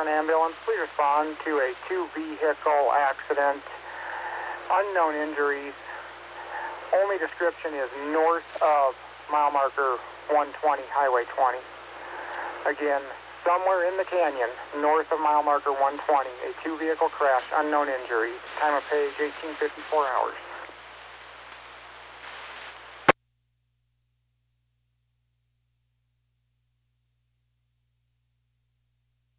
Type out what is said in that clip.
Tucson ambulance, please respond to a two-vehicle accident. Unknown injuries. Only description is north of mile marker 120, Highway 20. Again, somewhere in the canyon, north of mile marker 120, a two-vehicle crash, unknown injuries. Time of page 18:54 hours.